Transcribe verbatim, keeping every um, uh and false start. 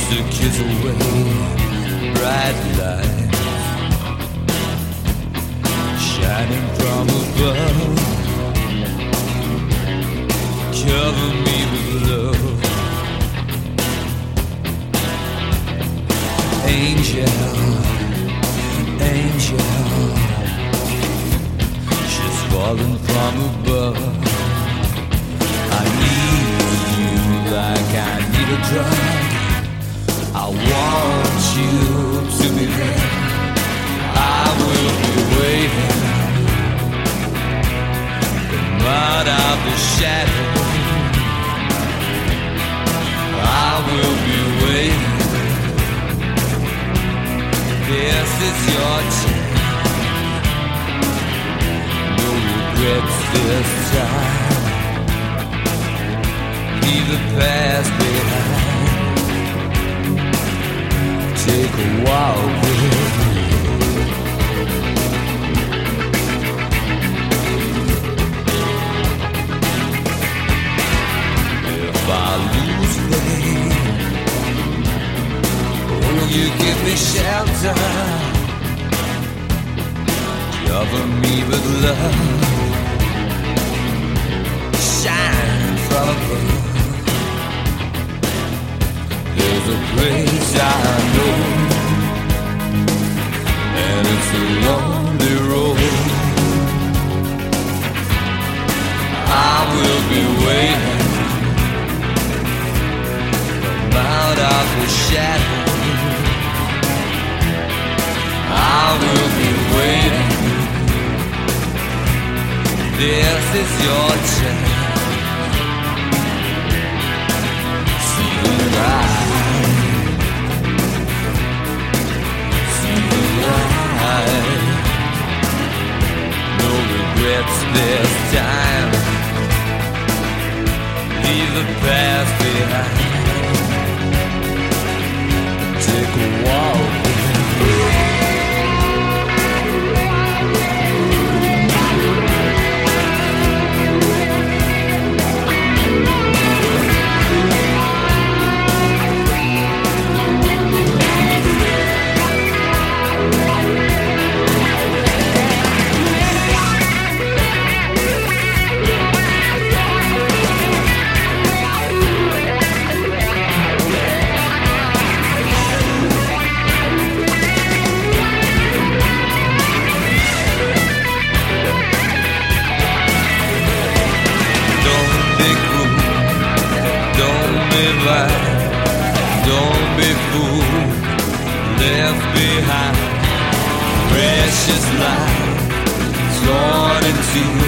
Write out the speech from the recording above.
to kiss away bright lights shining from above. Cover me with love, angel, angel. She's fallen from above. I need you like I need a drug. I want you to be there. I will be waiting. Come out of the shadow. I will be waiting. This is your chance. No regrets this time. Leave the past behind. Take a walk with me. If I lose faith, will you give me shelter? Cover me with love. Shine from above. There's a place I know, and it's a lonely road. I will be waiting. Come out of the shadow. I will be waiting. This is your chance. See the light. No regrets this time. Leave the past behind. Take a walk with me. Don't be fooled, left behind. Precious life torn in two.